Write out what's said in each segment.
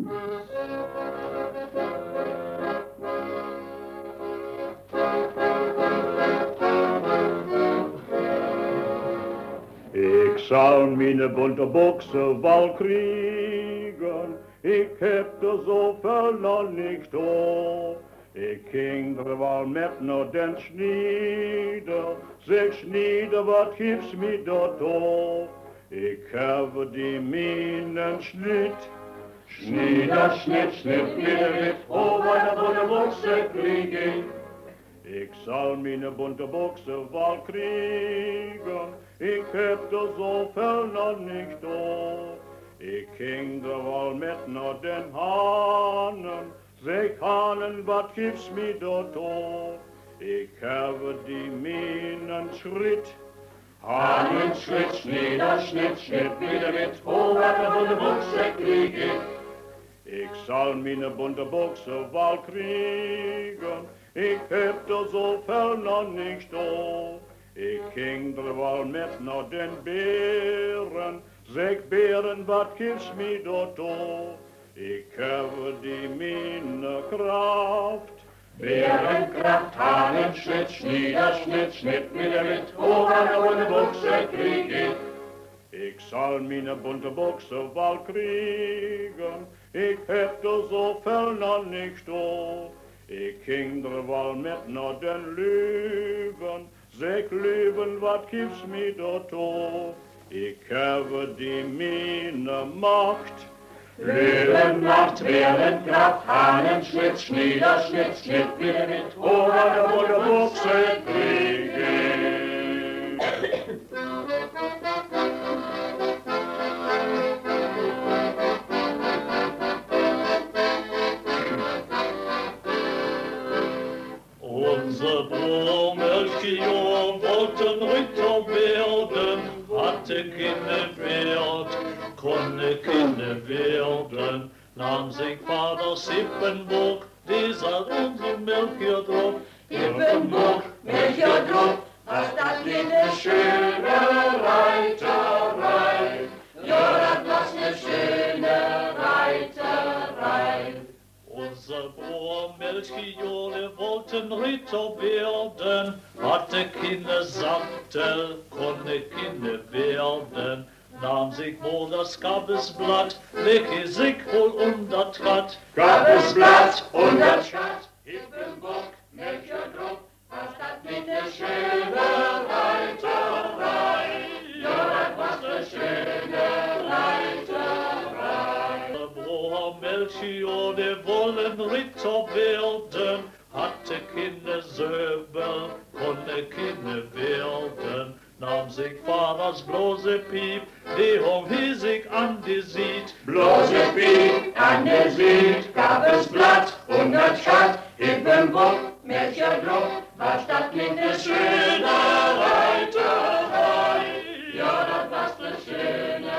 Ik zal mijn bunte boksen wel kriegen, ik heb er zoveel nog niet door. Ik ging er wel met naar den Schnieder, zeg Schnieder, wat gibt's mir dort door? Ik heb die minen Schnitt. Schnieder, Schnitt, Schnitt, mit, oh, meine bunte Buchse krieg ich. Ik zal mijn bunte Buchse wel kriegen, ik heb er zoveel nog niet door. Ik ging er wel met naar den Hanen, zeg Hanen, wat gibt's mir dort door? Ik heb die minen Schritt. Hanen, Schritt, Schnieder, Schnitt, Schnitt, mit, oh, meine bunte Buchse krieg ich. Ik zal mijn bunte Buchse wel kriegen, ik heb er zoveel nog niet door. Ik ging er wel met naar den Bären, zeg Bären, wat gibt's mir dort door? Ik heb die mine Kraft. Bärenkraft, Hanen, Schnitt, Schnieder, Schnitt, Schnitt, mit, oh, meine bunte Buchse krieg ich. Ik zal mijn bunte Buchse wel kriegen, ik heb er zoveel nog niet door. Ik ging er wel met naar den Löwen, zeg Löwen, wat gibt's mir dort door? Ik heb die mine Macht. Löwenmacht, Bärenkraft, Hanen, Schnitt, Schnieder, Schnitt, Schnitt, mit, oh, meine bunte Buchse krieg ich. Unser Bruder Melchior wollten Ritter werden, hatte keine Wert, konnte keine werden, nahm sich Vater Sippenburg, dieser unser Melchior drauf. Sippenburg, Melchior drauf, was das eine schöne Reiterei. Ja, das was eine schöne Reiterei. Unser Bruder Melchior, der wollten Ritter werden, hatte keine Sattel, konnte keine werden, nahm sich wohl das Gabelsblatt, legte sich wohl unter Tratt. Gabelsblatt unter Tratt, Sippenburg, Melchior drauf, was das eine schöne Reiterei. Ja, das was eine schöne Reiterei. Melchior, der wollen Ritter werden, hatte keine Säbel, konnte keine werden, nahm sich Vaters bloße Piep, die hong hiesig an die Sied. Bloße Piep an die Sied, gab es Blatt und das Schatt, Sippenburg, Melchior drauf, was das eine schöne Reiterei. Ja, das was eine schöne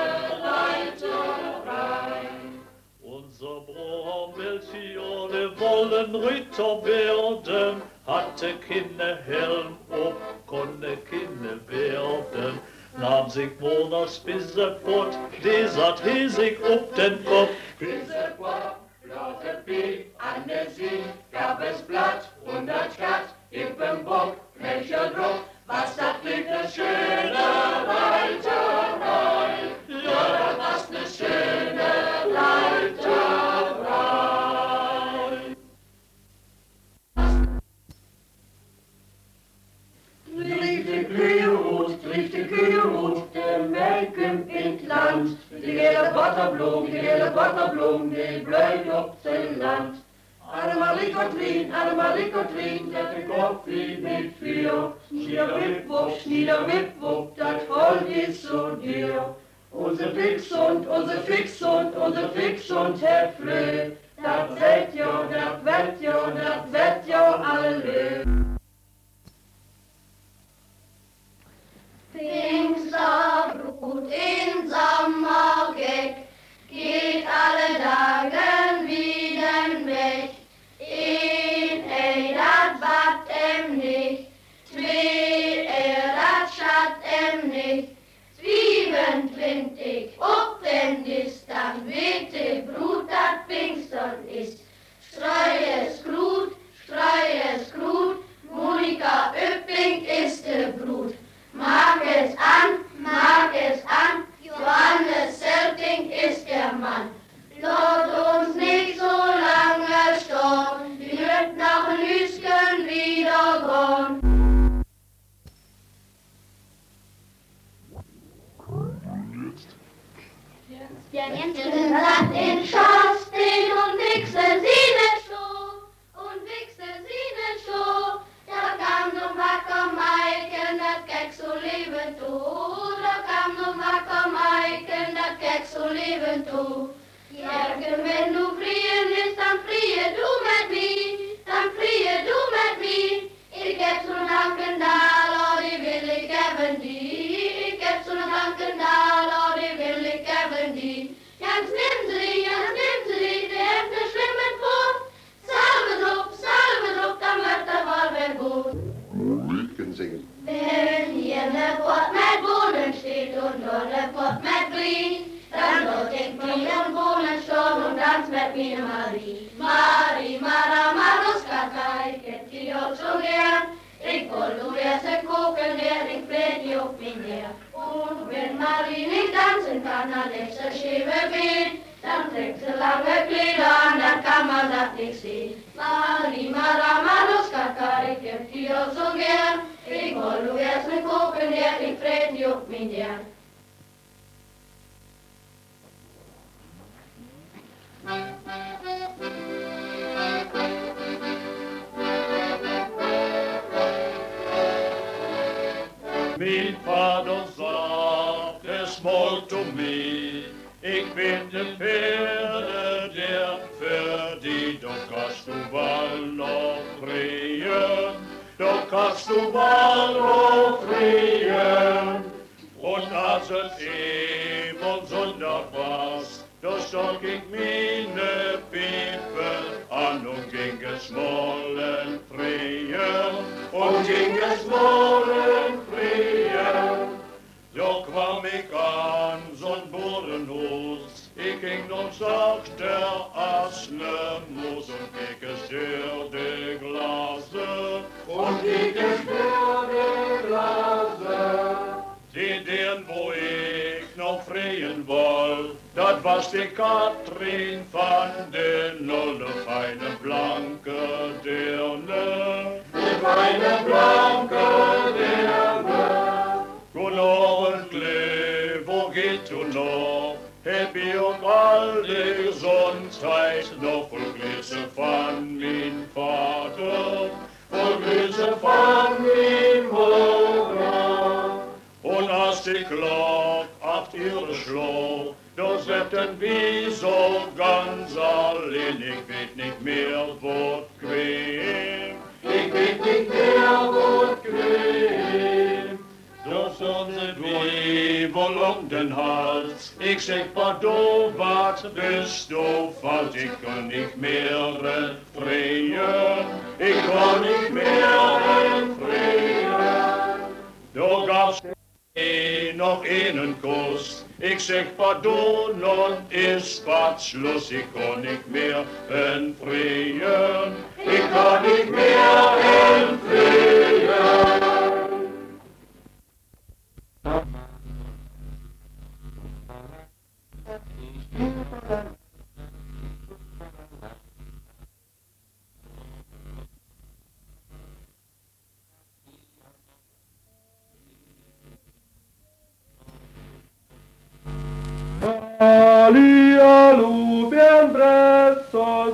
Reiterei. Unser Bruder Melchior, der wollen Ritter werden, hatte keine Helm ob, konnte keine werden, nahm sich wohl das Bissepott, die satt hiesig ob den Kopf. Bissepott, bloße Piep an der Sieg, gab es Blatt und das Schatt, Sippenburg, Melchior drauf, was das eine schöne Reiterei. Ja, das was eine schöne Reiterei. Trieft de Kühe rot, der Melken in Land. Die gele Botterbloem, die blüht op zijn Land. Annemarie Kotrien, dat de koffie mit vier. Schniederwipwupp, dat Holz ist so dir. Unser Fixhund, Herr Flöh, dat wett jo alle. Pfingsterbrut in Sommergeck geht alle Dagen wie den Weg. In dat bat nicht, twee dat schat nicht. Zwiebeln trink ich, ob denn ist dann wete Brut dat bin. Enten satt in Schornstein und wichsen sie ne Schuh. Da kam no wacker Maiken, dat kek so leben tu. Da kam no wacker Maiken, dat kek so leben tu. Jerken, wenn du vrien is, dan vrie du met mij. Dan vrie du met mij. Ik heb zo'n Dankendal, oh die wil ik hebben die. Ik heb zo'n Dankendal, oh die wil ik hebben die. Jans neem ze die, die heeft een slimme voet. Salve erop, dan wordt het wel weer goed. Kunnen zingen. Wenn hier ne pot met bonen steht und nur ne pot met Grien, dann wird ich mir im Bohnen schon und tanz mit mir Marie. Marie, Maruskata, ich hätt die auch so gern. Ich wollte du erst gucken, wer ich fleht die auf mich her. Und wenn Marie nicht tanzen kann, dann lässt sie schiefe Bein. Dann trägt sie lange Kleider an, dann kann man das nicht sehen. Marie, Maruskata, ich hätt die auch so gern. Ich wollte du erst gucken, wer ich fleht die auf mich her. Mein Vater sagt, es wollt um mich, ich bin der Pferde, der für die, doch kannst du bald noch frieren, doch kannst du bald noch frieren. Und als es eben Sonntag war, da stock ich meine Piepe an und ging es mollen frieren, und ging es mollen frieren. So kwam ich an so'n Bodenhaus, ich ging noch sachter als ne Moos und kiek es durch de Glase, und kiek es durch de Glase. Die den, wo ich noch freien woll, dat was die Katrin van den Nolle, feine blanke Dirne, die feine blanke Dirne. Guten Abend, Klee, wo geht du noch? Heb ich auch all die Gesundheit noch voll Grüße von mein Vater, voll Grüße von mein Vater. Und als die Glock acht ihre Schlag, da sagten wir so ganz allein, ich weet nicht mehr, wo quem. Ich weet nicht mehr, wo quem. Da sind wir wohl um den Hals, ich sag, pardon, wat bist du falsch, ich kann nicht mehr drehen, ich kann nicht mehr drehen. Da gab's noch einen Kuss, ich sag pardon und ist bald Schluss, ich kann nicht mehr entfrieren, ich kann nicht mehr entfrieren. Hallihallo, Bernd Bressers,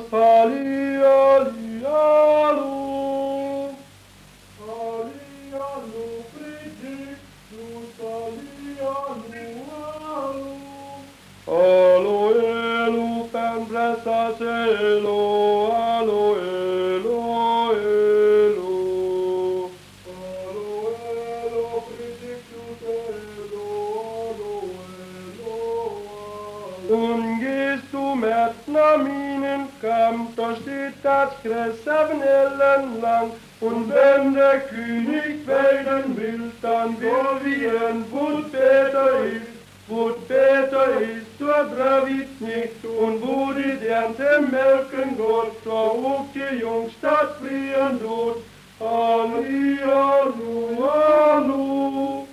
hallihallo. Hallihallo, Prediktus, hallihallo. Hallo, hello, Bernd Bressers, hello, hallo, hello, hello. Hallo, hello, Prediktus, hello, hallo, hello. Und gehst du mit nach Minenkamp, da steht das Gräserven lang. Und wenn der König wählen will, dann will wir ein Wut Peter ist. Wut Peter ist, dort bravit nicht. Und wo die Dernte melken geht, da auch die Jungstadt frieren dort. Hallihallo, hallo.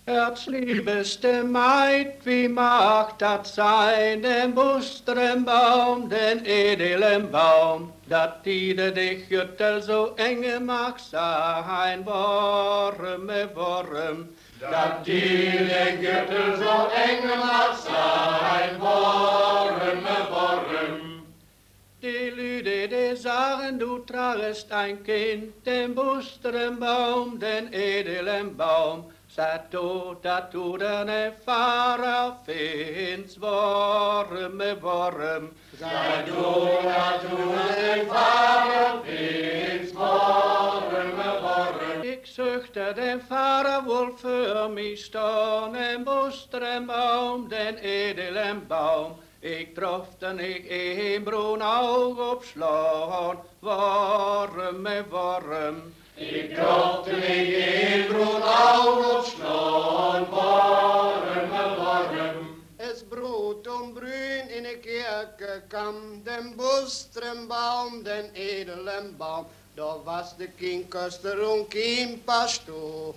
Herzliebeste Maid, wie macht das sein, den busteren Baum, den edelen Baum, dat die dich Jüttel so enge mag sein, Worme, Worm. Dat die dich Jüttel so enge mag sein, Worme, Worm. Die Lüde, die sagen, du tragest ein Kind, den busteren Baum, den edelen Baum, sagt du, dat du deine Fahrer findest, Worme, Worm. Sag du, dat du den Fahrer findest, Worme, Worm. Ich söchte den Fahrer wohl für mich stehen, den busteren Baum, den edelen Baum. Ich trofte nicht im brun Aug opslaan, Worme, Worm. Ik trofte niet in brun Aug opslaan, Worme, Worm. Es brood brun in de kerke kam, den busteren Baum, den edelen Baum. Daar was de kinkuster en kinpastoor,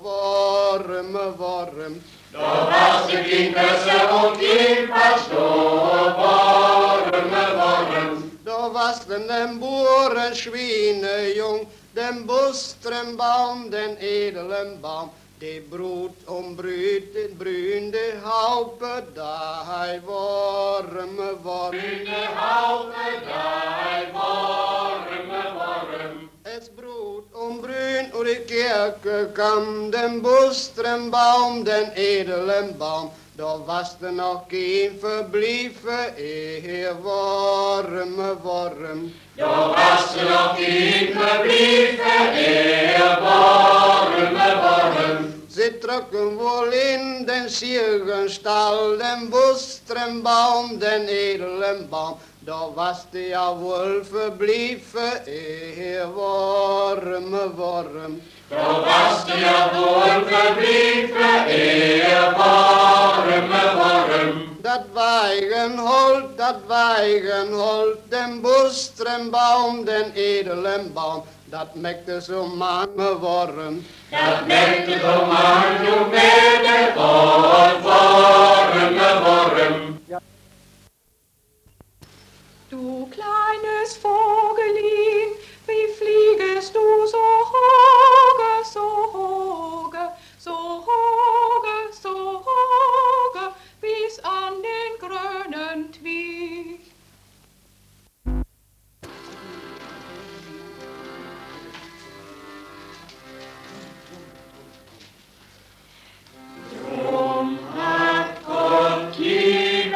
Worme, Worm. Daar was de kinkuster en kinpastoor, Worme, Worm. Daar was den boeren schweinejong, den busteren Baum, den edelen Baum. Die brood den brune haupe, daar Worme, Worm. Brune haupe, daar Worme, Worm. Es brood brun und de kerke kam, den busteren Baum, den edelen Baum. Daar was er nog geen verblieven eer, Worme, Worm. Daar was er nog geen verblieven eer, Worme, Worm. Ze trokken wohl in den Siergenstal, den busteren Baum, den edelen Baum. Daar was de ja wohl verblieven eer, Worme, Worm. Daar was de ja wohl verblieven eer, Worme, Worm. Dat weigenholt, den busteren Baum, den edelen Baum. Dat mekte zo mange Worm. Dat mekte zo mange mede Worme, Worm. Du kleines Vogelin, wie fliegest du so hoge, so hoge, so hoge, so hoge, bis an den grünen Twieg. Drum hat Gott Liebe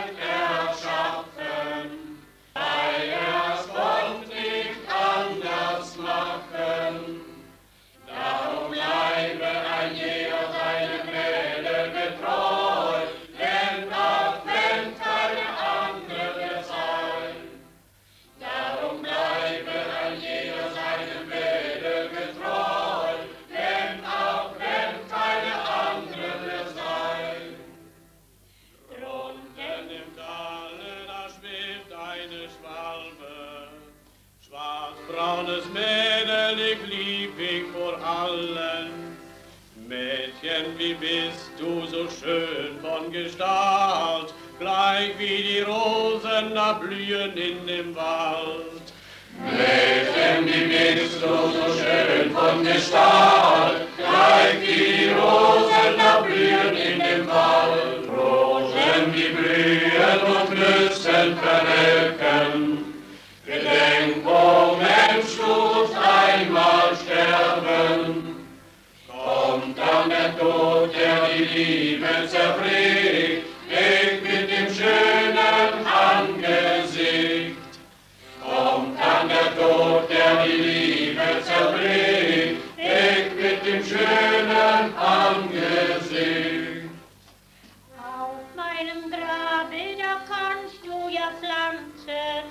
erschaffen, weil er's Gott nicht anders machen. Darum bleibe ein jeder seinem Mädel getreu, denn auch wenn keine andere sein. Darum bleibe ein jeder seinem Mädel getreu, denn auch wenn keine andere sein. Drunten im Tale, da schwebt eine Schwalbe, schwarz-braunes Mädel, ich lieb dich vor allen. Mädchen, wie bist du so schön von Gestalt, gleich wie die Rosen da blühen in dem Wald. Mädchen, wie bist du so schön von Gestalt, gleich wie die Rosen da blühen in dem Wald. Rosen, die blühen und müssen verwelken. Gedenk, o Mensch, tust einmal sterben. Kommt dann der Tod, der die Liebe zerbricht, weg mit dem schönen Angesicht. Kommt dann der Tod, der die Liebe zerbricht, weg mit dem schönen Angesicht. Auf meinem Grabe, da kannst du ja pflanzen,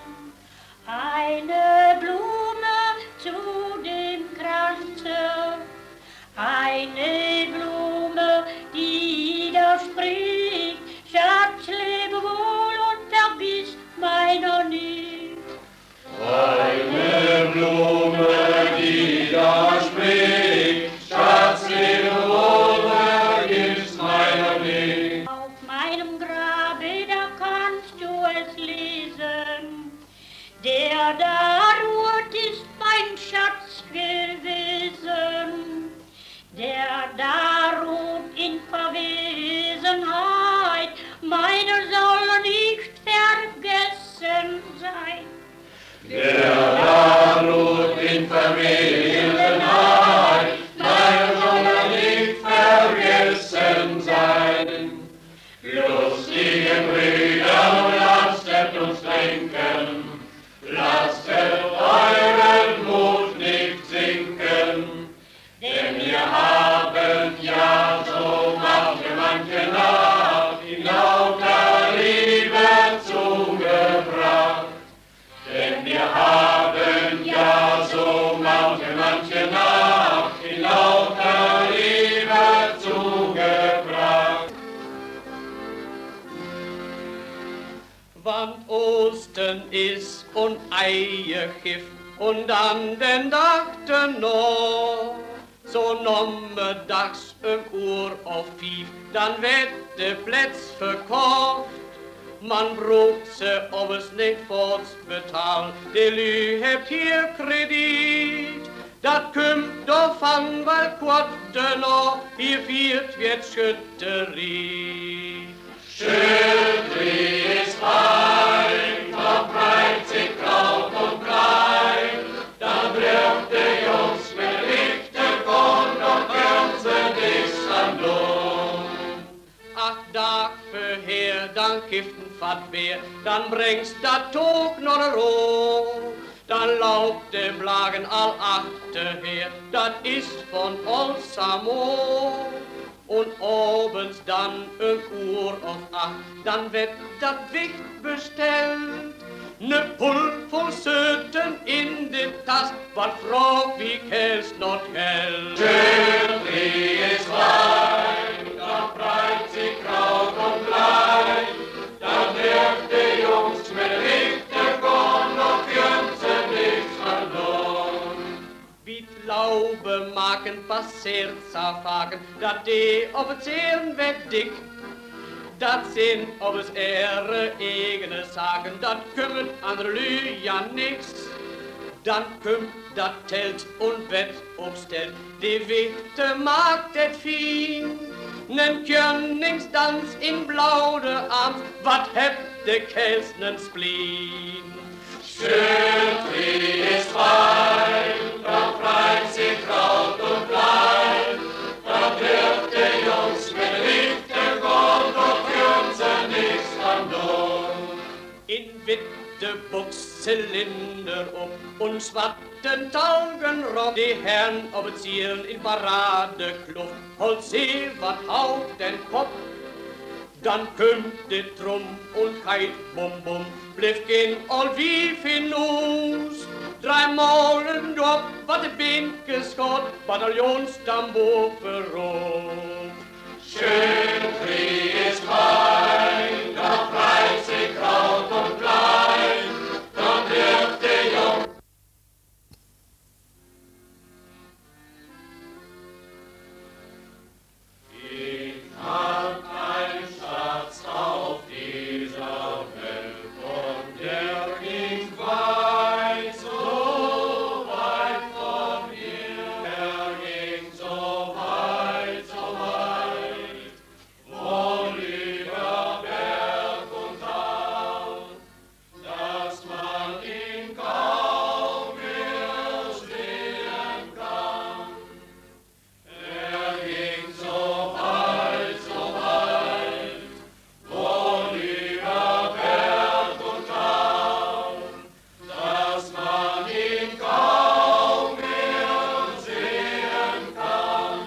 eine Blume zu dem Kranze, eine Blume, die da spricht, Schatz, lebe wohl und vergiss meiner nicht. Eine Blume, die da spricht, Schatz, lebe wohl, vergiss der da ruht in Verwegenheit, leider soll er nicht vergessen sein. Lustige Brüder, lasset uns trinken, lasset euren Mut nicht sinken, denn wir haben ja so manche Nacht in lauter Liebe zugebracht. Denn wir haben ja so manche Nacht in lauter Liebe zugebracht. Wann Osten ist und Eiergift und an den Dachten noch, so nomme dags Uhr auf 5, dann wird de Plätz verkauft. Man braucht se, ob es nicht fortbetalt, de Lü hebt hier Kredit. Dat kümmt doch van weil Quatte noch, hier viert wird Schütterie. Schütterie ist fein, doch breit sich Kraut und Klein, dann wirft de Jungs mit Lichte Korn und Gänse nichts an Lohn. Ach, Tag für her, dann kiften fat wer, dann bringst dat Tog noch roh. Dann lauft de Blagen all achter her, dat ist von Olsamo. Und abends dann Uhr auf 8, dann wird dat Wicht bestellt. Ne Pull voll Söten in den Tass, wat fragt wie Käls not hält. Schütterie ist fein, dann breit sich Kraut und Klein, dann wirft de Jungs mit Lichter Korn und Gänse nichts an Lohn. Wie Laube maken passeert zafaken, dat die Offizieren wird dick. Dat sind ob es ihre eigene Sagen, dat kümmert andere Lü ja nix. Dann kümmt dat Telt und Bett obstellt, die Wichte mag det Vieh. Nen Königsdanz in blaude Arms, wat hebt de Käls nen Spleen. Schütterie ist fein, da freit sich Kraut und Klein, da wirft de Jungs mit Lichter Gold und Gänse nichts an Lohn. In Witte Buchs Zylinder und schwatten Taugenrock, die Herren Offizieren in Paradekluft, holt sie wat auf den Kopf. Dann kümmt de Drum und keit bum bum, bliff gehen all wie Finus. 3 Malen dort, wat de Binkes Gott, Bataillonstambo verrot. Schütterie ist fein, da freit sich Kraut und Klein, dann wirft de Jungs. Ich hab ein Schatz auf dieser Welt, und der ging weit, so weit von mir. Er ging so weit, wohl über Berg und Tal, dass man ihn kaum mehr sehen kann. Er ging so weit, wohl über Berg und Tal, dass man ihn kaum mehr sehen kann.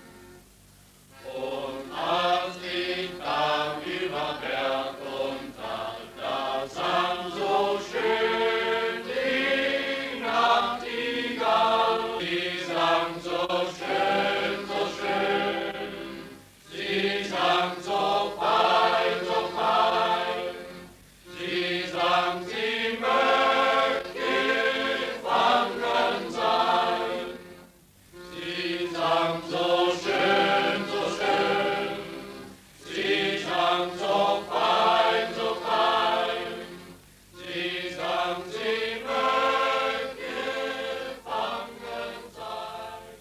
Und als ich kam über Berg und Tal, da sang so schön die Nachtigall. Sie sang so schön, so schön. Sie sang so fein, so fein. Sie sang, sie möchte gefangen sein. Sie sang so schön, so schön. Sie sang so fein, so fein. Sie sang, sie möchte gefangen sein.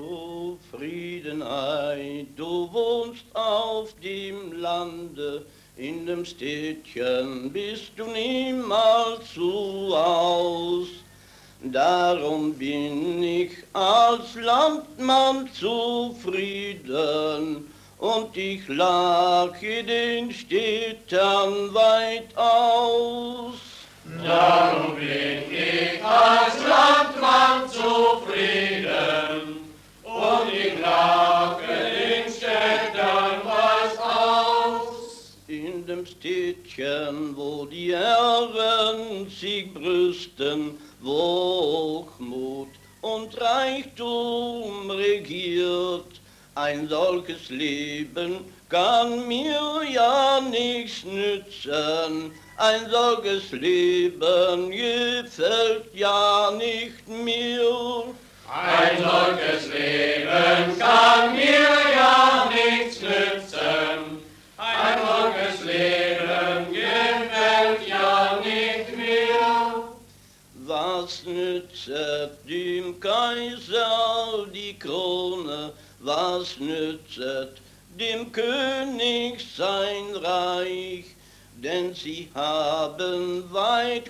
Zufriedenheit, du wohnst auf dem Lande, In dem Städtchen bist du niemals zu Haus. Darum bin ich als Landmann zufrieden und ich lache den Städtern weit aus. Darum bin ich als Landmann zufrieden und ich lache den Städtern weit aus. In dem Städtchen, wo die Herren sich brüsten, wo Hochmut und Reichtum regiert, ein solches Leben kann mir ja nichts nützen, ein solches Leben gefällt ja nicht mir. Ein solches Leben kann mir ja nichts nützen, ein solches Leben gefällt ja nicht mir. Was nützet dem Kaiser die Krone, was nützet dem König sein Reich? Denn sie haben weit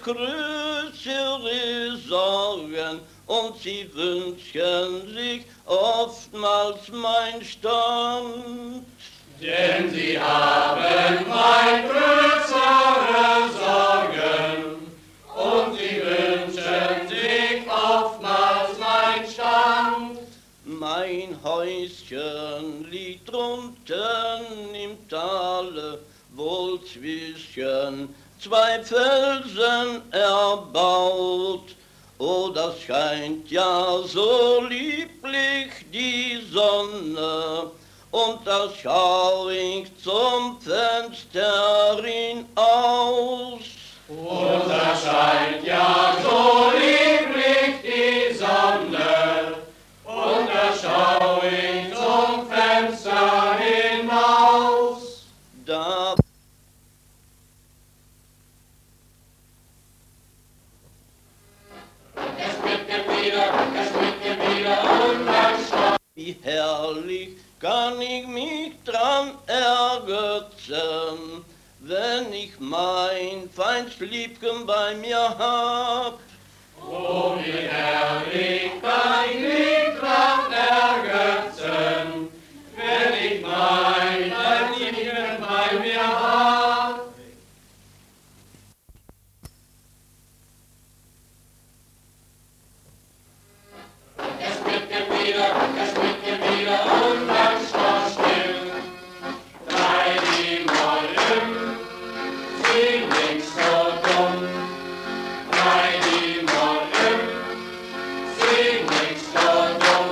größere Sorgen und sie wünschen sich oftmals mein Stand. Denn sie haben weit größere Sorgen und sie wünschen sich oftmals mein Stand. Mein Häuschen liegt drunten im Tale, wohl zwischen zwei Felsen erbaut. Oh, das scheint ja so lieblich die Sonne, und da schau ich zum Fenster hinaus. Und da scheint ja so lieblich die Sonne, und da schau ich zum Fenster hinaus. Da wie herrlich kann ich mich dran ergötzen, wenn ich mein feins Liebchen bei mir hab. Oh, wie herrlich kann ich mich dran ergötzen, wenn ich mein Liebchen bei mir hab. Es wird wieder und dann steh still. Drei die Mollen, sie nix so dumm. Drei die Mollen, sie nix so dumm.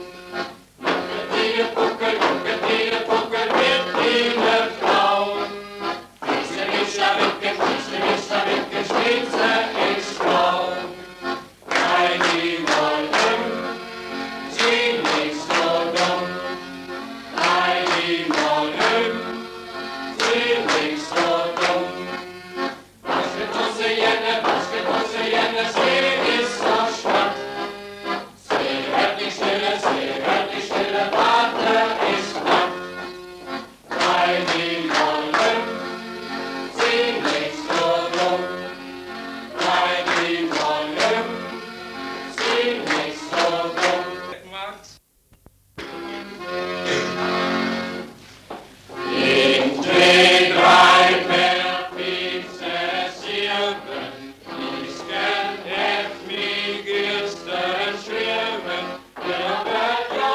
Mucketiere Puckel, wird ihnen grauen. Diese Mischa Wittgen, Spitze ist grau. Drei die Mollen, sie nix so dumm. Drei die Mollen, sie nix so dumm. Was wird uns jene, see ist so statt. Sie hört die Stille, warte ist knapp. Drei die Mollen, sie nix so dumm. Drei die Mollen, sie nix so dumm. In twee, drei, Pizza, Silben, Isken, F, Migisten, Schwimmen, der Welt,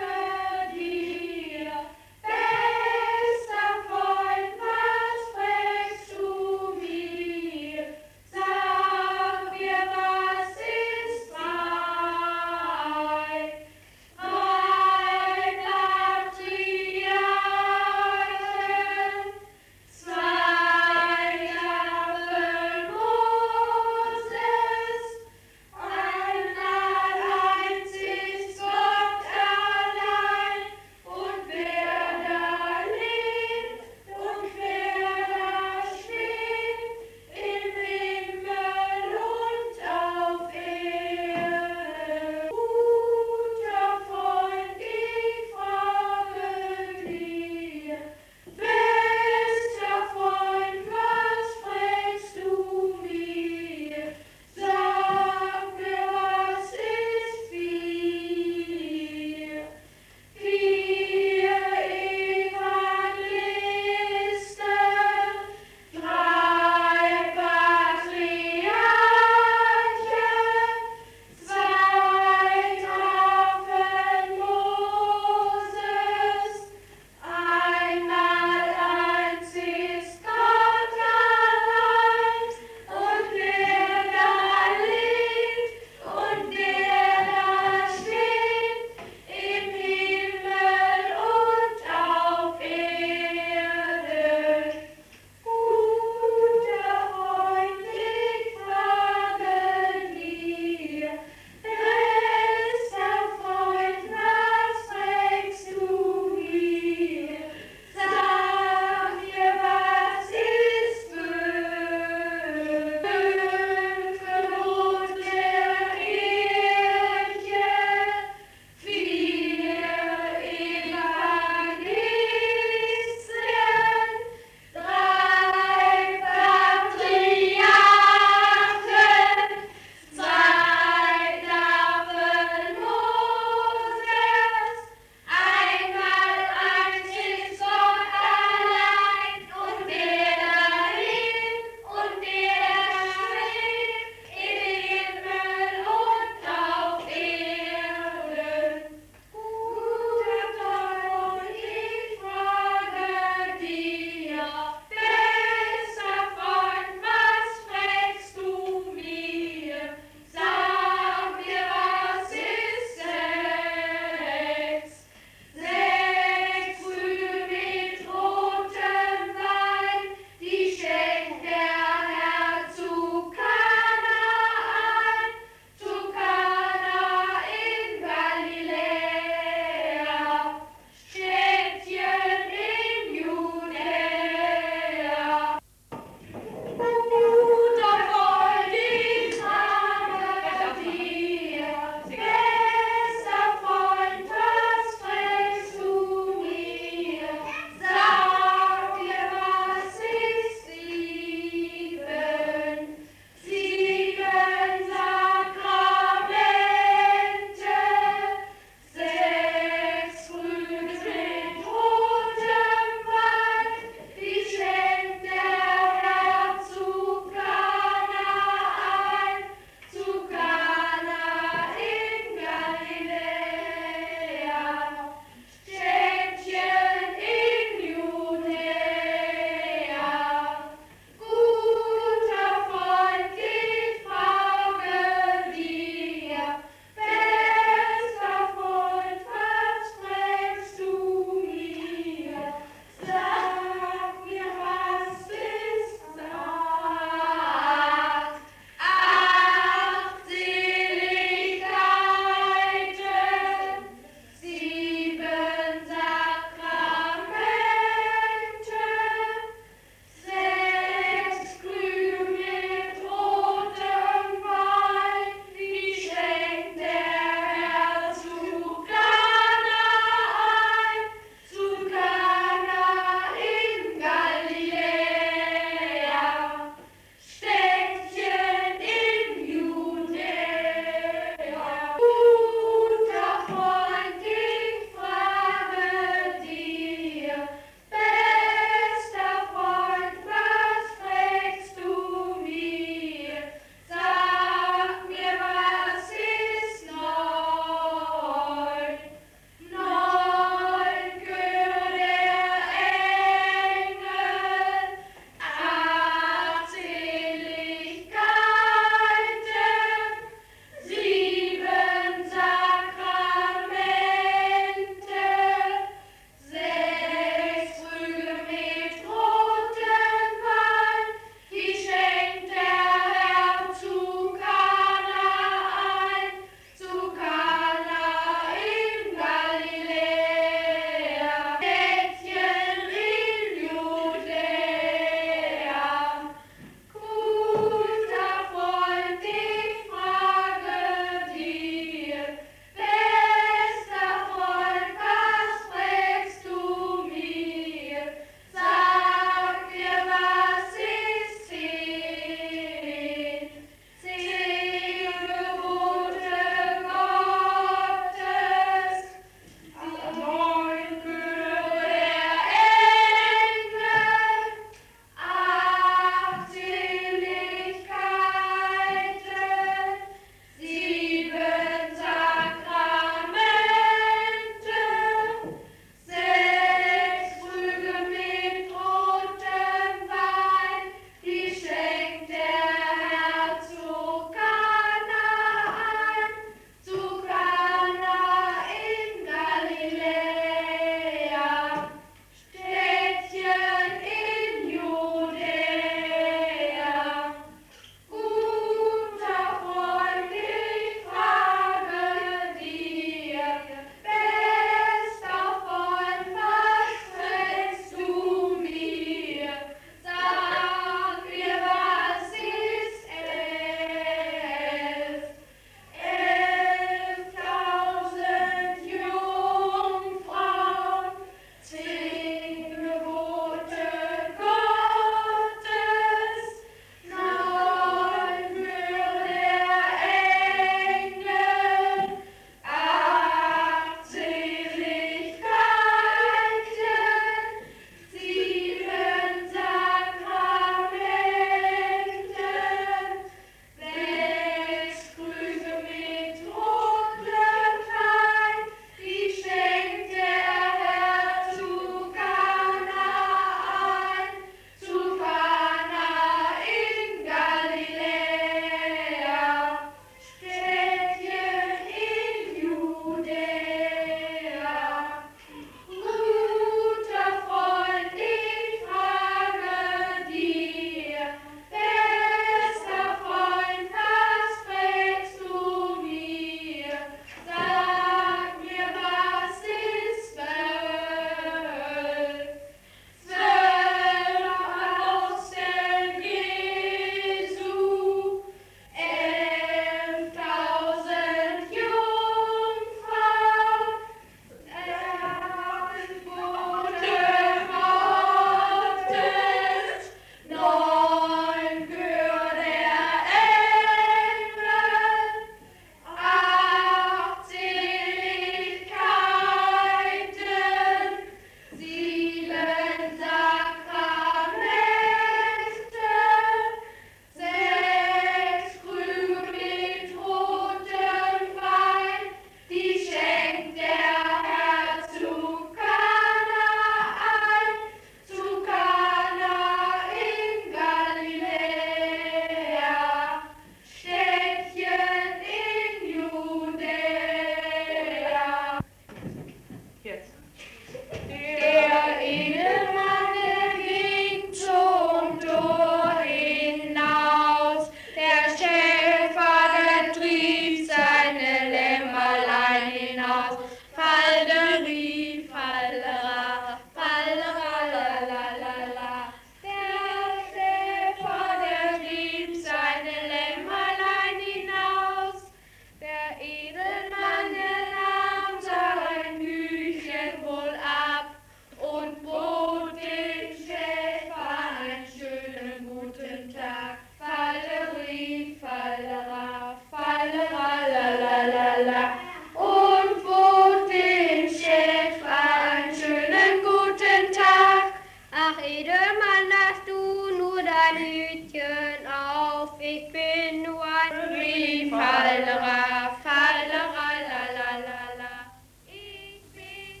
bin nur ein Brief, fallera, fallera, la la la la. Ich bin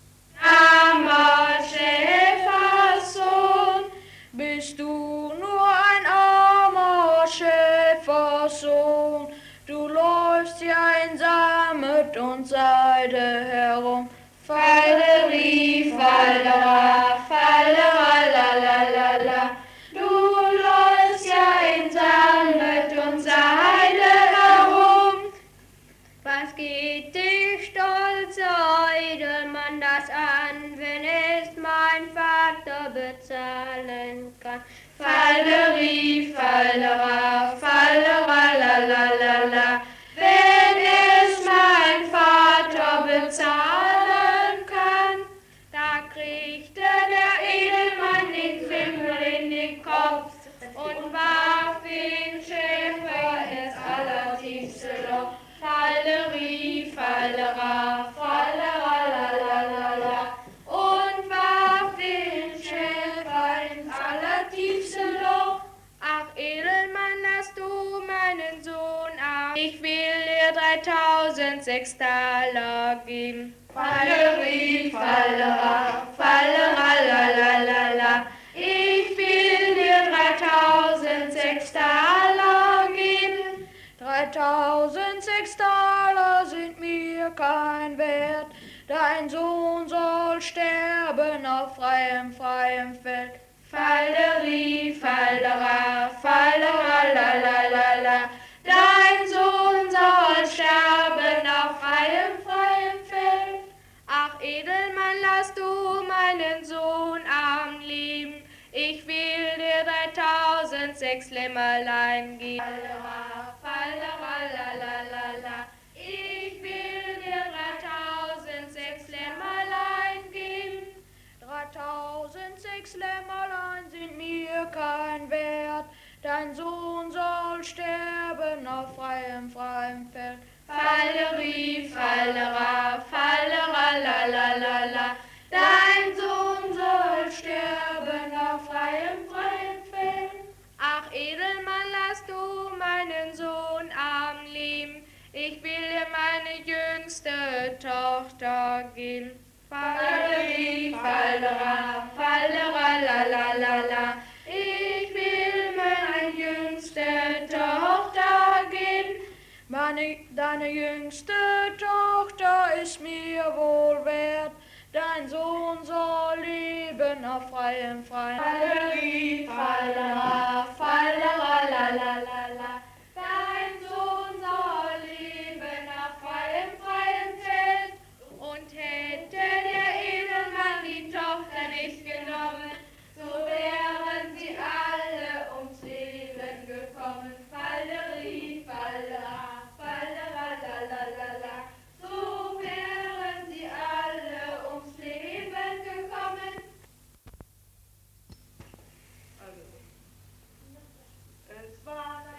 armer Schäfersohn, bist du nur ein armer Schäfersohn. Du läufst ja in Sammet und Seide herum. Falleri, fallera, fallera, la la la la. Du läufst ja in Sammet und Seide herum. Was geht dich, stolzer Edelmann, das an, wenn es mein Vater bezahlen kann? Falleri, fallera, fallera, la la la la. Wenn es mein Vater bezahlen kann, da kriegte der Edelmann den Fimmel in den Kopf und warf den Schäfer ins allertiefste Loch. Falleri, fallera, fallera, la la la la. Und warf den Schäfer ins allertiefste Loch. Ach, Edelmann, lass du meinen Sohn ab. Ich will dir 3006 Taler geben. Falleri, fallera, fallera, la la la la. Ich will dir 3006 Taler geben. 3006 Taler sind mir kein Wert. Dein Sohn soll sterben auf freiem Feld. Falleri, fallera, fallera, la la la la. Dein Sohn soll sterben auf freiem Feld. Ach, Edelmann, lass du meinen Sohn arm lieben. Ich will dir 3006 Lämmerlein geben. Fallera, fallera, la la la la. Ich will dir 3006 Lämmerlein geben. 3006 Lämmerlein sind mir kein Wert. Dein Sohn soll sterben auf freiem Feld. Falleri, fallera, fallera, la la la la. Dein Sohn soll sterben auf freiem Feld. Ach, Edelmann, lass du meinen Sohn arm lieben. Ich will dir meine jüngste Tochter geben. Falleri, fallera, fallera, la la la la. Ich will meine jüngste Tochter geben. Deine jüngste Tochter ist mir wohl wert. Dein Sohn soll leben auf freiem Feld. Falleri, fallera, fallera, la la la la. Dein Sohn soll leben auf freiem Feld. Und hätte der Edelmann die Tochter nicht genommen, so wären sie alle ums Leben gekommen. Falleri, fallera, fallera, la la la la. So wären sie alle ums Leben gekommen. Es war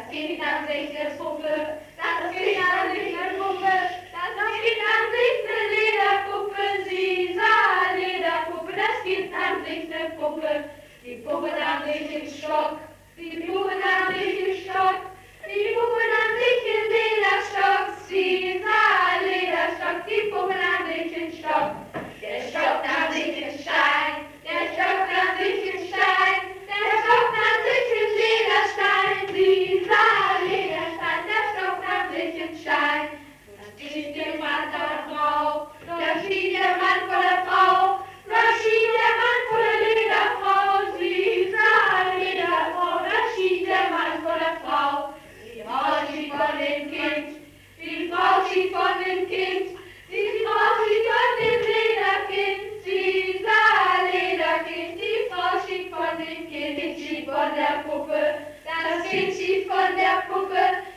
Das Kind an sich eine Puppe, das Kind an sich eine Puppe, das Kind an sich eine Lederpuppe, sie sah Lederpuppe, das Kind an sich eine Puppe, die Puppe nahm sich den Stock, die Puppe nahm sich den Stock, die Puppe nahm sich den Lederstock, sie sah Lederstock, die Puppe nahm sich den Stock, der Stock nahm sich den Stein, der Stock nahm sich den Stein, der Stock nahm sich den Lederstein, sie sah Lederstein, der Stock nahm sich den Stein. Da stieg der Mann vor der Frau, da stieg der Mann vor der Frau, da stieg der Mann vor der Lederfrau, sie sah Lederfrau, da stieg der Mann vor der Frau. Die Frau schied von dem Kind, die Frau schied von dem Kind, die Frau schied von dem Lederkind, sie sah Lederkind, die Frau schied von dem Kind, ich schied von der Puppe, das Kind schied von der Puppe,